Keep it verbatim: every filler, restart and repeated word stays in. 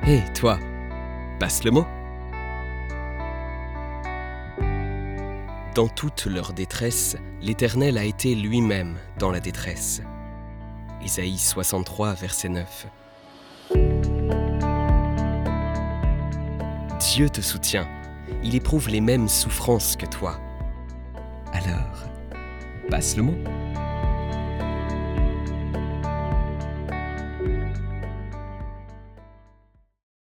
Hé, toi, passe le mot. Dans toute leur détresse, l'Éternel a été lui-même dans la détresse. Ésaïe soixante-trois, verset neuf. Dieu te soutient, il éprouve les mêmes souffrances que toi. Alors, passe le mot.